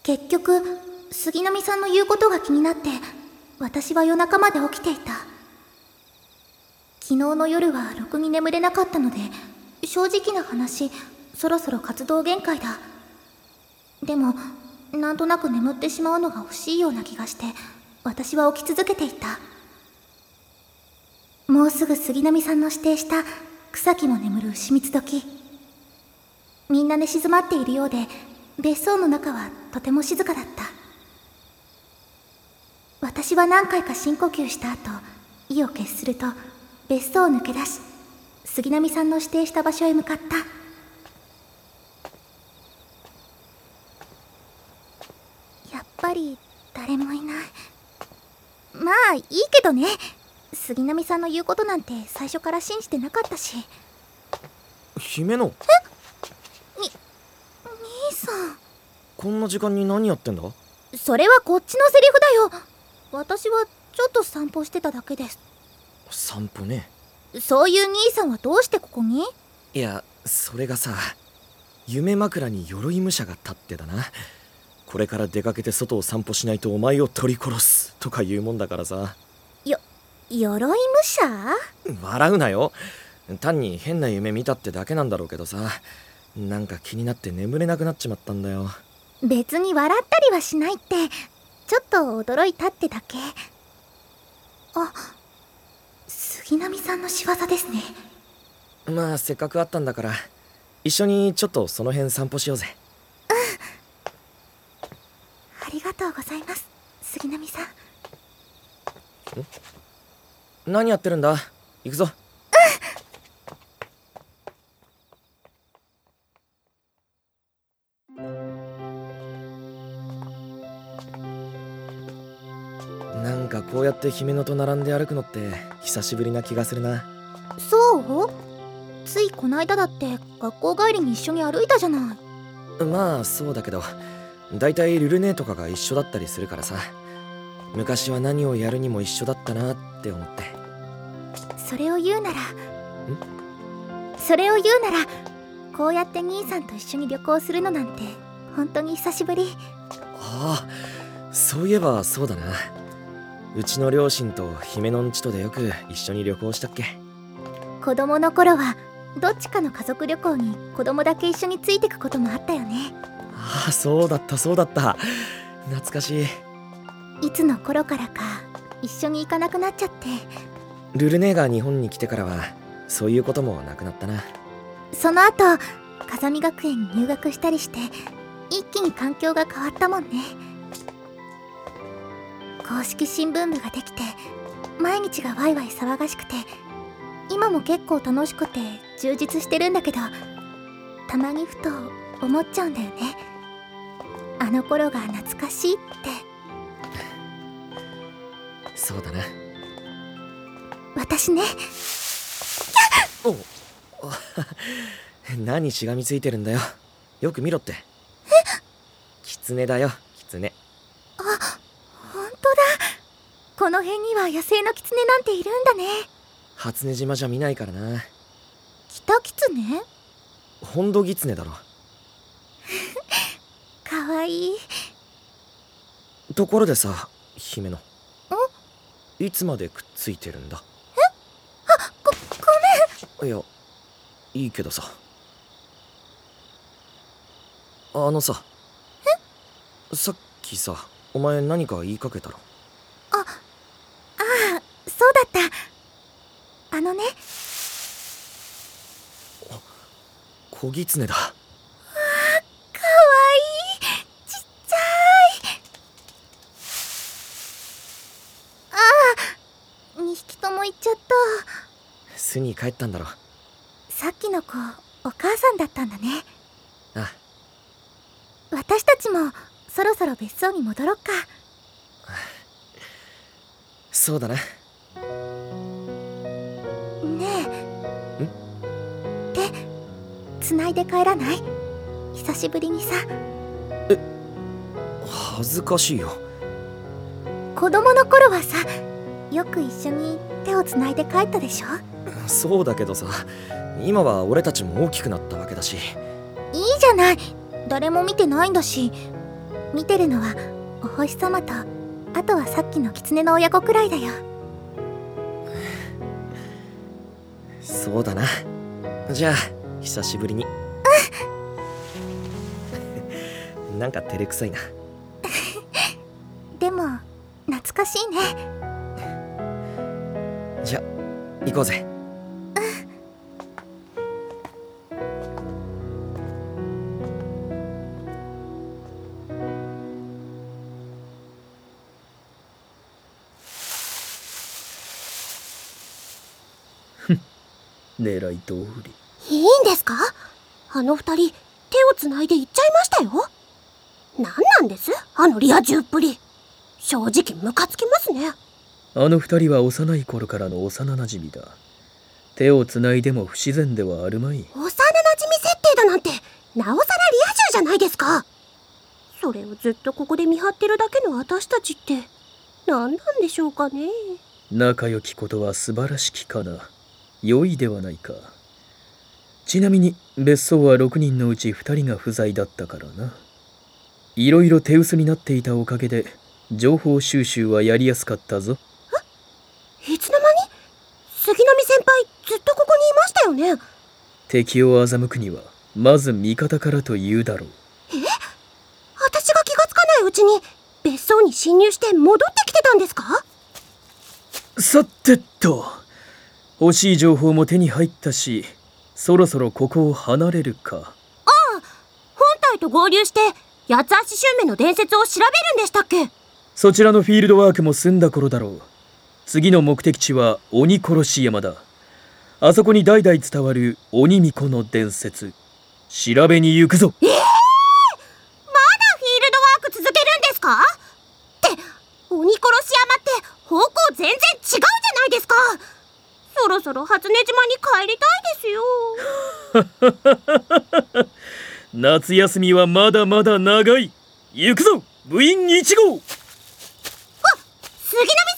結局杉並さんの言うことが気になって私は夜中まで起きていた。昨日の夜はろくに眠れなかったので、正直な話そろそろ活動限界だ。でもなんとなく眠ってしまうのが惜しいような気がして私は起き続けていた。もうすぐ杉並さんの指定した草木も眠る牛蜜時。みんな寝静まっているようで別荘の中はとても静かだった。私は何回か深呼吸した後、意を決すると別荘を抜け出し、杉並さんの指定した場所へ向かった。やっぱり誰もいない。まあいいけどね。杉並さんの言うことなんて最初から信じてなかったし。 姫野。 兄さん。 こんな時間に何やってんだ？ それはこっちのセリフだよ。私はちょっと散歩してただけです。 散歩ね。 そういう兄さんはどうしてここに？ いや、それがさ、夢枕に鎧武者が立ってだな。これから出かけて外を散歩しないとお前を取り殺すとか言うもんだからさ。 鎧武者？ 笑うなよ。単に変な夢見たってだけなんだろうけどさ、なんか気になって眠れなくなっちまったんだよ。 別に笑ったりはしないって、ちょっと驚いたってだけ。あ、杉並さんの仕業ですね。 まあせっかく会ったんだから一緒にちょっとその辺散歩しようぜ。 ありがとうございます、杉並さん。 何やってるんだ？行くぞ。なんかこうやって姫野と並んで歩くのって久しぶりな気がするな。 そう？ついこないだだって学校帰りに一緒に歩いたじゃない。 まあそうだけど、だいたいルルネとかが一緒だったりするからさ、昔は何をやるにも一緒だったなって思って。 それを言うならこうやって兄さんと一緒に旅行するのなんて本当に久しぶり。 ああ、そういえばそうだな。うちの両親と姫のんちとでよく一緒に旅行したっけ。 子供の頃はどっちかの家族旅行に子供だけ一緒についてくこともあったよね。 ああ、そうだった懐かしい。 いつの頃からか一緒に行かなくなっちゃって。 ルルネが日本に来てからはそういうこともなくなったな。 その後風見学園に入学したりして一気に環境が変わったもんね。公式新聞部ができて毎日がワイワイ騒がしくて、今も結構楽しくて充実してるんだけど、たまにふと思っちゃうんだよね。あの頃が懐かしいって。 そうだな。 私ね。 お何しがみついてるんだよ。よく見ろって。狐だよ、狐。 あ、ほんとだ。この辺には野生の狐なんているんだね。 初音島じゃ見ないからな。 北狐？ 本土狐だろ。 かわいい。 ところでさ、姫野。いつまでくっついてるんだ？ ごめん。 いや、いいけどさ。あのさ。さっきさ、お前何か言いかけたろ。 ああ、そうだった。あのね。 小狐だ。 かわいい。ちっちゃい。ああ、2匹とも行っちゃった。 巣に帰ったんだろ。 さっきの子、お母さんだったんだね。 あ、 私たちもそろそろ別荘に戻ろっか。 そうだな。 ねえ。手繋いで帰らない？久しぶりにさ。 恥ずかしいよ。 子供の頃はさ、よく一緒に手を繋いで帰ったでしょ。 そうだけどさ、今は俺たちも大きくなったわけだし。 いいじゃない、誰も見てないんだし。 見てるのはお星様と、あとはさっきの狐の親子くらいだよ。 そうだな。じゃあ久しぶりに。なんか照れくさいな。 でも懐かしいね。 じゃあ行こうぜ。 狙い通り。 いいんですか？あの二人手をつないで行っちゃいましたよ。何なんですあのリア充っぷり。正直ムカつきますね。 あの二人は幼い頃からの幼なじみだ。手をつないでも不自然ではあるまい。 幼なじみ設定だなんてなおさらリア充じゃないですか。それをずっとここで見張ってるだけの私たちって何なんでしょうかね。 仲良きことは素晴らしきかな。良いではないか。ちなみに別荘は6人のうち2人が不在だったからな。いろいろ手薄になっていたおかげで情報収集はやりやすかったぞ。 いつの間に？杉並先輩ずっとここにいましたよね。 敵を欺くにはまず味方からと言うだろう。 私が気がつかないうちに別荘に侵入して戻ってきてたんですか？ さてと、欲しい情報も手に入ったし、そろそろここを離れるか。 本体と合流して八つ足襲名の伝説を調べるんでしたっけ？ そちらのフィールドワークも済んだ頃だろう。次の目的地は鬼殺し山だ。あそこに代々伝わる鬼巫女の伝説。調べに行くぞ。 まだフィールドワーク続けるんですか？って鬼殺し山って方向全然違うじゃないですか。そろそろ初音島に帰りたいですよ。 夏休みはまだまだ長い。行くぞ部員1号。 杉並